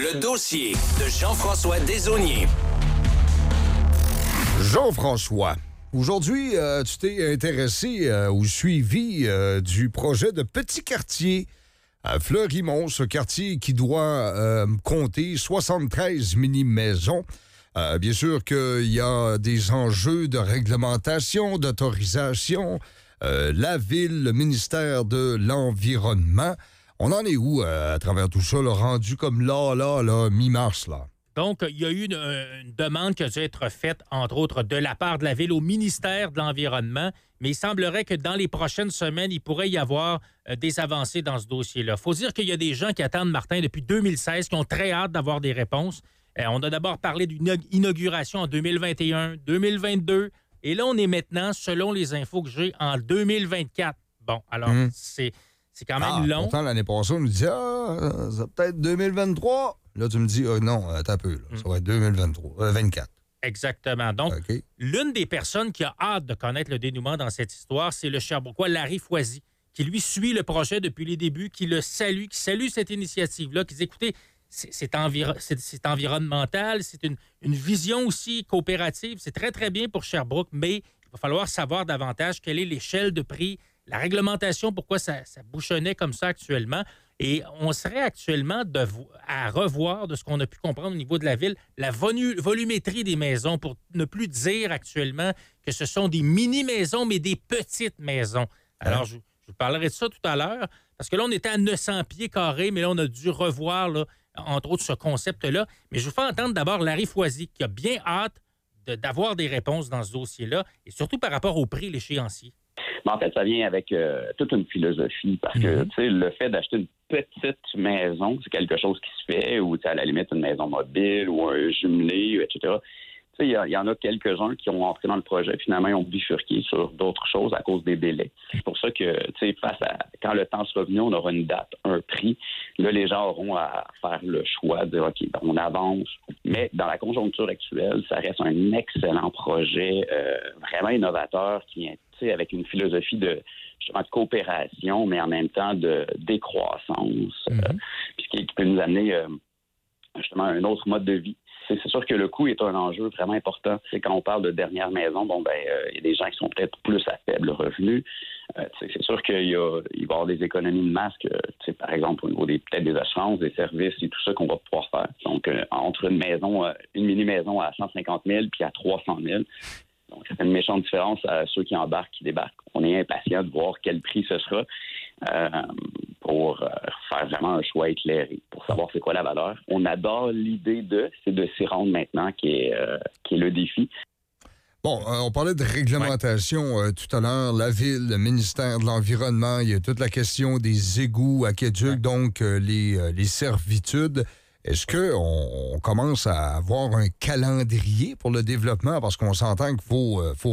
Le dossier de Jean-François Desaulniers. Jean-François, aujourd'hui, tu t'es intéressé ou suivi du projet de Petit Quartier à Fleurimont, ce quartier qui doit compter 73 mini-maisons. Bien sûr qu'il y a des enjeux de réglementation, d'autorisation, la ville, le ministère de l'Environnement. On en est où à travers tout ça, là, rendu comme là, mi-mars, là? Donc, il y a eu une demande qui a dû être faite, entre autres, de la part de la Ville au ministère de l'Environnement, mais il semblerait que dans les prochaines semaines, il pourrait y avoir des avancées dans ce dossier-là. Il faut dire qu'il y a des gens qui attendent, Martin, depuis 2016, qui ont très hâte d'avoir des réponses. On a d'abord parlé d'une inauguration en 2021, 2022, et là, on est maintenant, selon les infos que j'ai, en 2024. Bon, alors, c'est quand même long. Pourtant, l'année passée, on nous disait, c'est peut-être 2023. Là, tu me dis, non, t'as peu, là. Ça va être 2024. Exactement. Donc, L'une des personnes qui a hâte de connaître le dénouement dans cette histoire, c'est le Sherbrookois Larry Foisy, qui lui suit le projet depuis les débuts, qui le salue, qui salue cette initiative-là, qui dit, écoutez, c'est environnemental, c'est une vision aussi coopérative, c'est très, très bien pour Sherbrooke, mais il va falloir savoir davantage quelle est l'échelle de prix, la réglementation, pourquoi ça bouchonnait comme ça actuellement. Et on serait actuellement à revoir, de ce qu'on a pu comprendre au niveau de la ville, la volumétrie des maisons, pour ne plus dire actuellement que ce sont des mini-maisons, mais des petites maisons. Alors, je vous parlerai de ça tout à l'heure, parce que là, on était à 900 pieds carrés, mais là, on a dû revoir, là, entre autres, ce concept-là. Mais je vous fais entendre d'abord Larry Foisy, qui a bien hâte d'avoir des réponses dans ce dossier-là, et surtout par rapport au prix, l'échéancier. Mais en fait, ça vient avec toute une philosophie, parce que tu sais, le fait d'acheter une petite maison, c'est quelque chose qui se fait, ou à la limite une maison mobile ou un jumelé, etc. Tu sais, il y en a quelques-uns qui ont entré dans le projet, finalement, ils ont bifurqué sur d'autres choses à cause des délais. C'est pour ça que, tu sais, quand le temps sera venu, on aura une date, un prix. Là, les gens auront à faire le choix de, OK, on avance. Mais dans la conjoncture actuelle, ça reste un excellent projet, vraiment innovateur, qui vient avec une philosophie de coopération, mais en même temps de décroissance, puis qui peut nous amener justement à un autre mode de vie. C'est sûr que le coût est un enjeu vraiment important. C'est quand on parle de dernière maison, il y a des gens qui sont peut-être plus à faible revenu. C'est sûr qu'il va y avoir des économies de masques, par exemple au niveau peut-être des assurances, des services et tout ça qu'on va pouvoir faire. Donc, entre une mini-maison à 150 000 puis à 300 000, donc, ça fait une méchante différence à ceux qui embarquent, qui débarquent. On est impatient de voir quel prix ce sera pour faire vraiment un choix éclairé, pour savoir c'est quoi la valeur. On adore l'idée c'est de s'y rendre maintenant qui est le défi. Bon, on parlait de réglementation tout à l'heure. La ville, le ministère de l'Environnement, il y a toute la question des égouts, aqueducs, donc les servitudes. Est-ce qu'on commence à avoir un calendrier pour le développement? Parce qu'on s'entend qu'il faut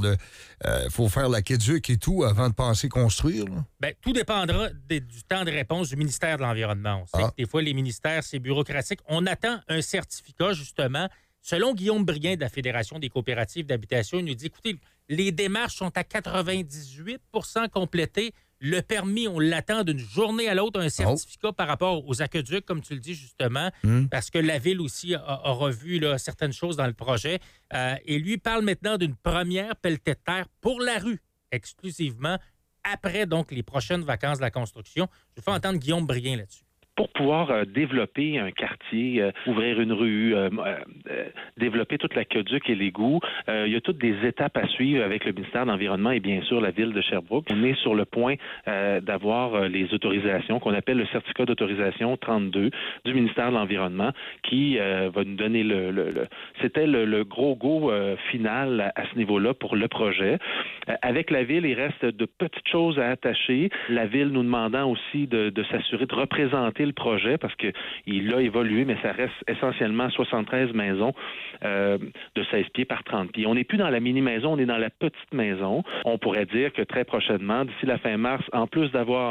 faire l'aqueduc et tout avant de penser construire. Là? Bien, tout dépendra du temps de réponse du ministère de l'Environnement. On sait que des fois, les ministères, c'est bureaucratique. On attend un certificat, justement. Selon Guillaume Brien de la Fédération des coopératives d'habitation, il nous dit, écoutez, les démarches sont à 98 % complétées. Le permis, on l'attend d'une journée à l'autre, un certificat par rapport aux aqueducs, comme tu le dis justement, parce que la Ville aussi a revu là, certaines choses dans le projet. Et lui parle maintenant d'une première pelletée de terre pour la rue, exclusivement, après donc les prochaines vacances de la construction. Je vais faire entendre Guillaume Brien là-dessus. Pour pouvoir développer un quartier, ouvrir une rue, développer toute l'aqueduc et l'égout, il y a toutes des étapes à suivre avec le ministère de l'Environnement et bien sûr la ville de Sherbrooke. On est sur le point d'avoir les autorisations qu'on appelle le certificat d'autorisation 32 du ministère de l'Environnement qui va nous donner c'était le gros go final à ce niveau-là pour le projet. Avec la ville, il reste de petites choses à attacher. La ville nous demandant aussi de s'assurer de représenter le projet parce que il a évolué, mais ça reste essentiellement 73 maisons de 16 pieds par 30 pieds. On n'est plus dans la mini-maison, on est dans la petite maison. On pourrait dire que très prochainement, d'ici la fin mars, en plus d'avoir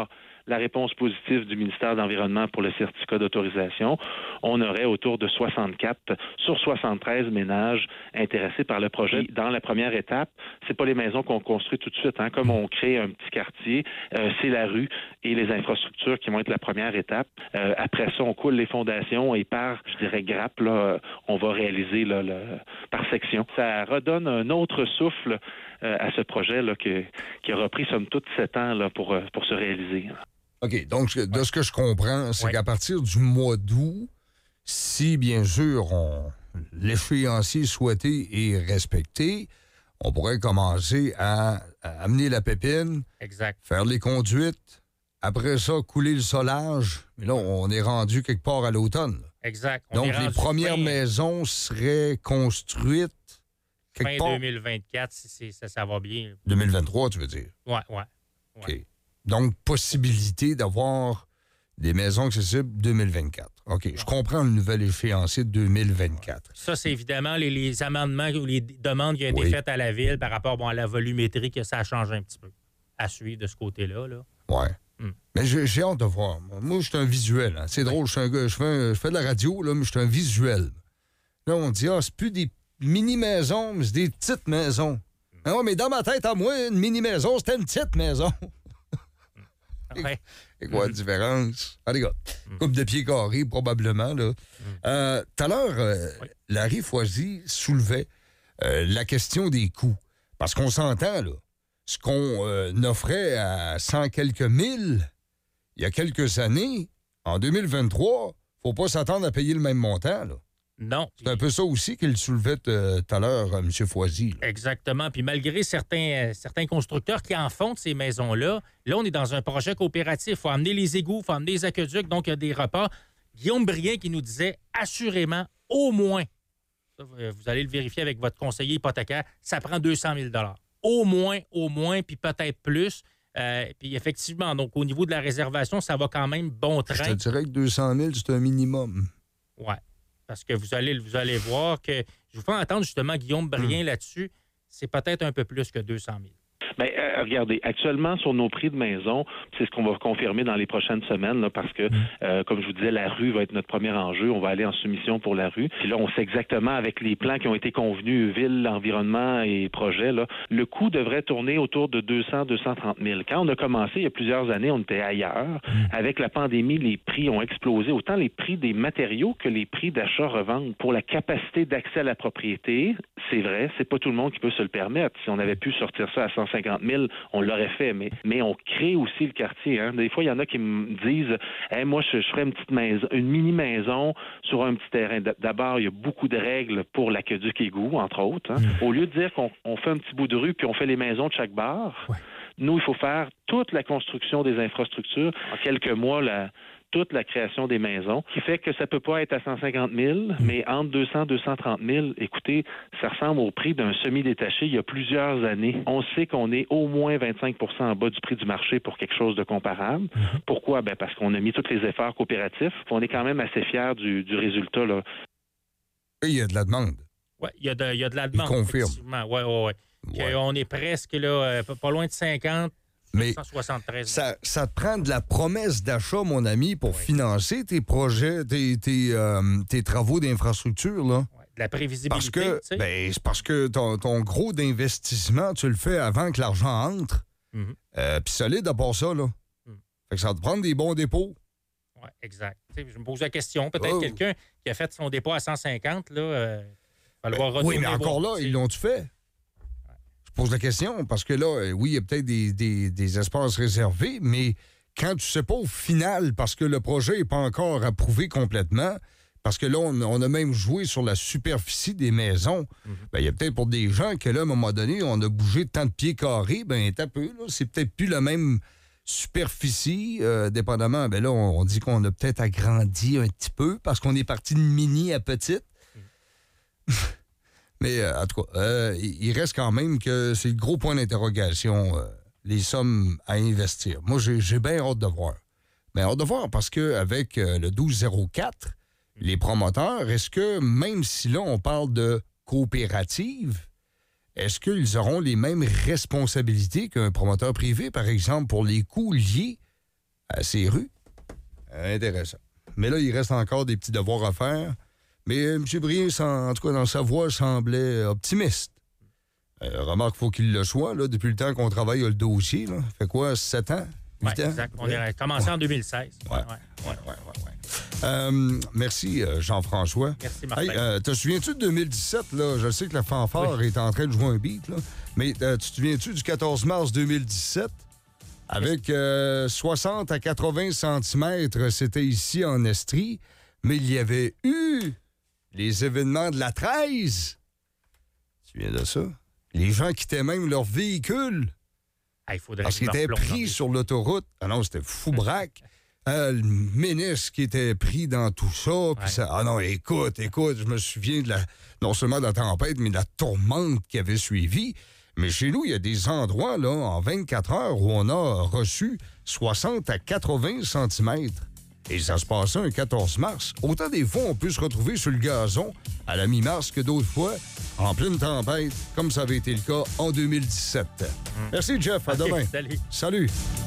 la réponse positive du ministère de l'Environnement pour le certificat d'autorisation, on aurait autour de 64 sur 73 ménages intéressés par le projet. Dans la première étape, c'est pas les maisons qu'on construit tout de suite. Hein. Comme on crée un petit quartier, c'est la rue et les infrastructures qui vont être la première étape. Après ça, on coule les fondations et par, je dirais, grappe, là, on va réaliser là, par section. Ça redonne un autre souffle à ce projet là, qui aura pris, somme toute, 7 ans là, pour se réaliser. OK. Donc, de ce que je comprends, c'est qu'à partir du mois d'août, si, bien sûr, l'échéancier souhaité est respecté, on pourrait commencer à amener la pépine, exact. Faire les conduites, après ça, couler le solage. Mais là, on est rendu quelque part à l'automne. Exact. Donc, les premières maisons seraient construites quelque part. Fin 2024, si ça va bien. 2023, tu veux dire? Oui. OK. Donc, possibilité d'avoir des maisons accessibles 2024. OK. Je comprends le nouvel échéancier de 2024. Ça, c'est évidemment les amendements ou les demandes qui ont été faites à la Ville par rapport à la volumétrie, que ça a changé un petit peu à suivre de ce côté-là. Là. Oui. Mais j'ai hâte de voir. Moi, je suis un visuel. Hein. C'est drôle, je suis un gars, je fais de la radio, là, mais je suis un visuel. Là, on dit, c'est plus des mini-maisons, mais c'est des petites maisons. Ah, mais dans ma tête, à moi, une mini-maison, c'était une petite maison. Ouais. C'est quoi la différence? Allez, gars, coupe de pieds carrés, probablement. Tout à l'heure, Larry Foisy soulevait la question des coûts. Parce qu'on s'entend, là. Ce qu'on offrait à 100 quelques mille il y a quelques années, en 2023, faut pas s'attendre à payer le même montant, là. Non. C'est un peu ça aussi qu'il soulevait tout à l'heure, M. Foisy. Là. Exactement. Puis malgré certains constructeurs qui en font de ces maisons-là, là, on est dans un projet coopératif. Il faut amener les égouts, il faut amener les aqueducs, donc il y a des repas. Guillaume Brien qui nous disait assurément, au moins, vous allez le vérifier avec votre conseiller hypothécaire, ça prend 200 000 $. Au moins, puis peut-être plus. Puis effectivement, donc au niveau de la réservation, ça va quand même bon train. Je te dirais que 200 000, c'est un minimum. Oui. Parce que vous allez voir que... Je vous fais entendre justement Guillaume Brien là-dessus. C'est peut-être un peu plus que 200 000. Bien, regardez, actuellement, sur nos prix de maison, c'est ce qu'on va confirmer dans les prochaines semaines, là, parce que, comme je vous disais, la rue va être notre premier enjeu. On va aller en soumission pour la rue. Puis là, on sait exactement, avec les plans qui ont été convenus, ville, environnement et projet, là, le coût devrait tourner autour de 200-230 000. Quand on a commencé, il y a plusieurs années, on était ailleurs. Avec la pandémie, les prix ont explosé, autant les prix des matériaux que les prix d'achat-revente. Pour la capacité d'accès à la propriété, c'est vrai, c'est pas tout le monde qui peut se le permettre. Si on avait pu sortir ça à 150 000, on l'aurait fait, mais on crée aussi le quartier. Hein. Des fois, il y en a qui me disent moi, je ferais une petite maison, une mini-maison sur un petit terrain. D'abord, il y a beaucoup de règles pour l'aqueduc égout, entre autres. Hein. Au lieu de dire qu'on fait un petit bout de rue puis on fait les maisons de chaque bar, nous, il faut faire toute la construction des infrastructures. En quelques mois, toute la création des maisons, qui fait que ça peut pas être à 150 000, mais entre 200 et 230 000, écoutez, ça ressemble au prix d'un semi-détaché il y a plusieurs années. On sait qu'on est au moins 25 % en bas du prix du marché pour quelque chose de comparable. Pourquoi? Ben parce qu'on a mis tous les efforts coopératifs. On est quand même assez fiers du résultat, là. Il y a de la demande. Oui, il y a de la demande. Il confirme. Oui. On est presque là, pas loin de 50. Mais 173 ça te prend de la promesse d'achat, mon ami, pour financer tes projets, tes travaux d'infrastructure, là. De la prévisibilité. C'est parce que ton gros d'investissement, tu le fais avant que l'argent entre. Puis solide à part ça, là. Fait que ça te prend des bons dépôts. Oui, exact. Je me pose la question. Peut-être quelqu'un qui a fait son dépôt à 150, là, va le voir retourner. Oui, mais encore là, ils l'ont-tu fait? Je pose la question, parce que là, oui, il y a peut-être des espaces réservés, mais quand tu sais pas au final, parce que le projet n'est pas encore approuvé complètement, parce que là, on a même joué sur la superficie des maisons, il y a peut-être pour des gens que là, à un moment donné, on a bougé de tant de pieds carrés, t'as peu, là, c'est peut-être plus la même superficie, dépendamment, là, on dit qu'on a peut-être agrandi un petit peu, parce qu'on est parti de mini à petite. Mais en tout cas, il reste quand même que c'est le gros point d'interrogation, les sommes à investir. Moi, j'ai bien hâte de voir. Mais hâte de voir parce qu'avec le 1204, les promoteurs, est-ce que, même si là, on parle de coopérative, est-ce qu'ils auront les mêmes responsabilités qu'un promoteur privé, par exemple, pour les coûts liés à ces rues. Intéressant. Mais là, il reste encore des petits devoirs à faire. Mais M. Brien, en tout cas, dans sa voix, semblait optimiste. Remarque, il faut qu'il le soit, là, depuis le temps qu'on travaille le dossier. Là. Fait quoi, 7 ans? 8 ans? Exact. On a commencé en 2016. Ouais. Merci, Jean-François. Merci, Martin. Hey, te souviens-tu de 2017? Là? Je sais que la fanfare est en train de jouer un beat, là. Mais tu te souviens-tu du 14 mars 2017? Avec 60 à 80 cm, c'était ici en Estrie. Mais il y avait eu les événements de la 13. Tu te souviens de ça? Les gens quittaient même leur véhicule. Parce qu'ils étaient pris sur l'autoroute. Ah non, c'était fou braque. Le ministre qui était pris dans tout ça. Puis ça. Ah non, écoute, je me souviens non seulement de la tempête, mais de la tourmente qui avait suivi. Mais chez nous, il y a des endroits, là, en 24 heures, où on a reçu 60 à 80 cm. Et ça se passait un 14 mars. Autant des fois, on peut se retrouver sur le gazon à la mi-mars que d'autres fois en pleine tempête, comme ça avait été le cas en 2017. Merci, Jeff. À demain. Salut. Salut.